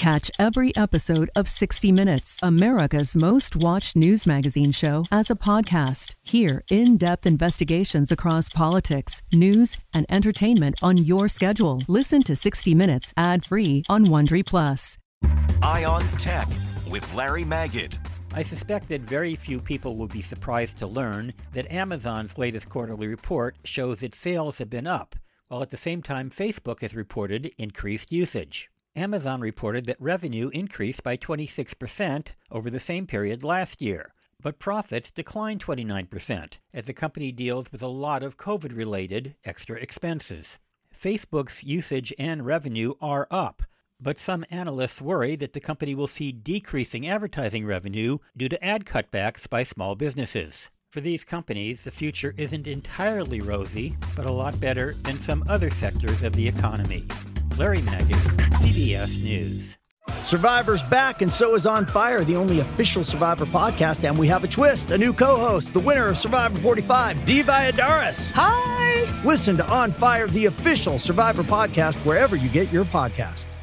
Catch every episode of 60 Minutes, America's most watched news magazine show, as a podcast. Hear in-depth investigations across politics, news, and entertainment on your schedule. Listen to 60 Minutes ad-free on Wondery Plus. Eye on Tech with Larry Magid. I suspect that very few people will be surprised to learn that Amazon's latest quarterly report shows its sales have been up, while at the same time Facebook has reported increased usage. Amazon reported that revenue increased by 26% over the same period last year, but profits declined 29% as the company deals with a lot of COVID-related extra expenses. Facebook's usage and revenue are up, but some analysts worry that the company will see decreasing advertising revenue due to ad cutbacks by small businesses. For these companies, the future isn't entirely rosy, but a lot better than some other sectors of the economy. Larry Magid, CBS News. Survivor's back, and so is On Fire, the only official Survivor podcast, and we have a twist, a new co-host, the winner of Survivor 45, Dee Valladares. Hi! Listen to On Fire, the official Survivor podcast, wherever you get your podcast.